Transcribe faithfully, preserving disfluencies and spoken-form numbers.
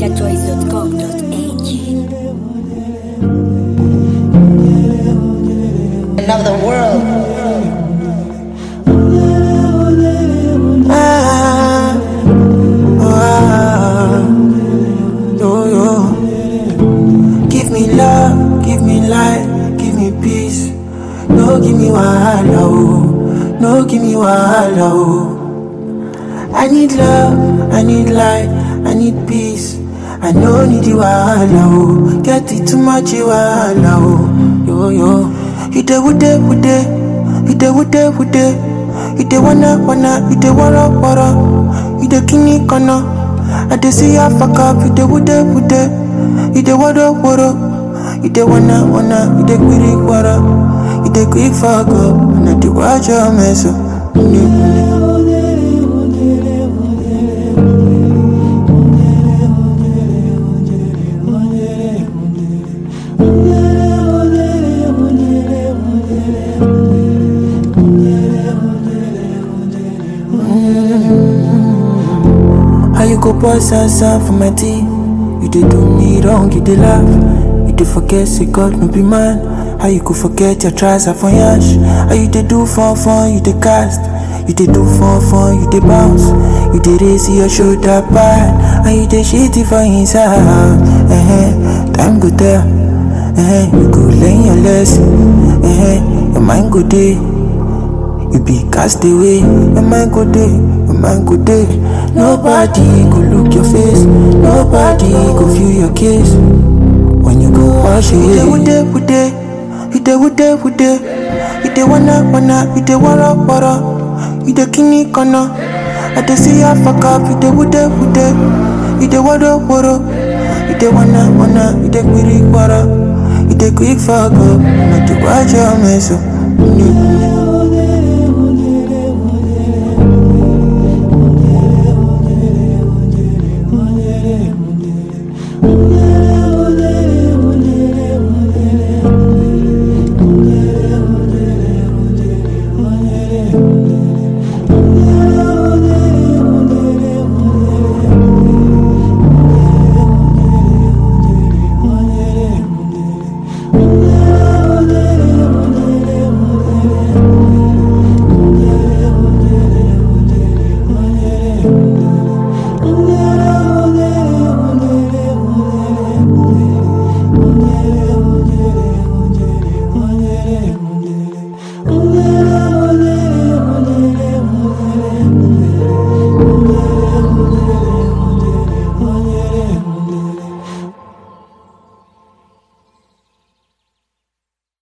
niger choice dot com dot a g. Another world. Ah, ah, yo, yo. Give me love, give me light, give me peace. No, give me wahala, oh. No, give me wahala, oh. I need love, I need light, I need peace. I no need you wahala, oh. Get it too much, you wahala, oh. Yo, yo. You dey, would dey, would dey. You dey, would dey, would dey. You dey wanna, wanna. You dey wara, wara. You dey kini kana. I dey see ya fuck up. You dey, would dey, would dey. You dey wara, wara. You dey wanna, wanna. You dey quiri, wara. You dey quick fuck up. And I dey watch your mess up. How you go pour sansan for my tea? You dey do me wrong, you dey laugh. You dey forget say God no be man. How you go forget your tries are for yash? How you dey do fun fun, you dey cast. You dey do fun fun, you dey bounce. You dey raise your shoulder back. And you dey shitty for inside. Uh-huh. Time go tell. Uh-huh. You go learn your lesson. Uh-huh. Your mind go dey. You be cast away. Your mind go dey. Your mind go dey. Nobody go look your face. Nobody go feel your kiss. When you go wash away. You dey, would dey, you dey, would dey, would dey. You dey wanna, wanna. You dey wara, wara. You dey kini kana. I dey see ya fuck up. You dey, would dey, would dey. You dey wara, wara. You dey wanna, wanna. You dey quiri, wara. You dey quick fuck up. Not to watch your mess up.